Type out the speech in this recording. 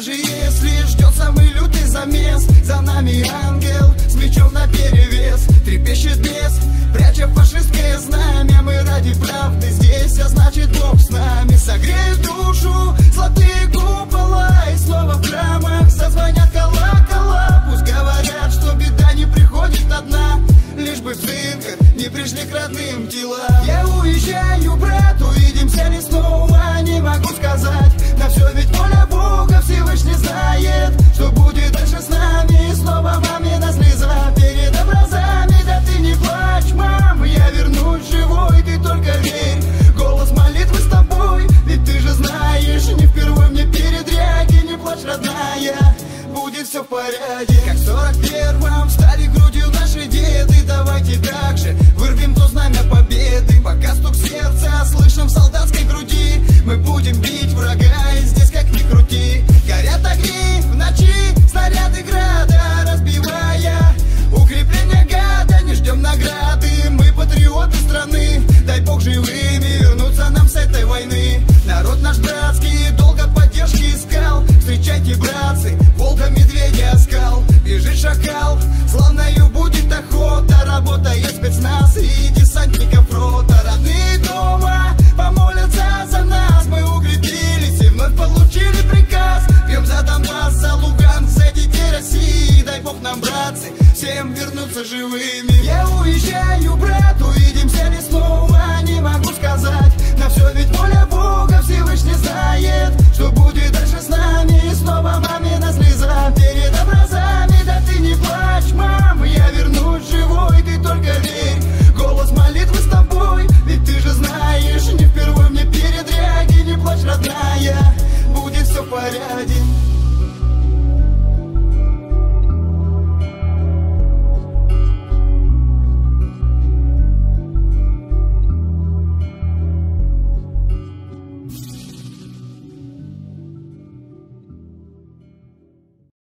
Даже если ждет самый лютый замес, за нами ангел с мечом наперевес. Трепещет бес, пряча фашистское знамя. Мы ради правды здесь, а значит Бог с нами. Согреет душу золотые купола, и снова в храмах зазвонят колокола. Пусть говорят, что беда не приходит одна, лишь бы в цинках не пришли к родным телам. Я уезжаю, брат, увидимся ли снова, не могу сказать. На все ведь воля Бога, Всевышний знает, что будет дальше с нами. И снова мамина слеза перед образами. Да ты не плачь, мам, я вернусь живой, ты только верь. Голос молитвы с тобой, ведь ты же знаешь, не впервые мне передряги. Не плачь, родная, будет все в порядке. Как в 41-м стали грудью наши деды, давайте так же вырвем то знамя победы. Пока стук сердца слышим в солдатской груди, мы будем бить врага, и здесь как ни крути. Горят огни в ночи, снаряды града, разбивая укрепления гада. Не ждем награды, мы патриоты страны, дай Бог живыми вернуться нам с этой войны. Народ наш братский долго поддержки искал, встречайте, братцы, волка, медведя, оскал. Бежит шакал, славною будет охота, работает спецназ и десантников рота. Родные дома помолятся за нас, мы укрепились и вновь получили приказ. Пьем за Донбасс, за Луганск, за детей России, дай Бог нам, братцы, всем вернуться живыми.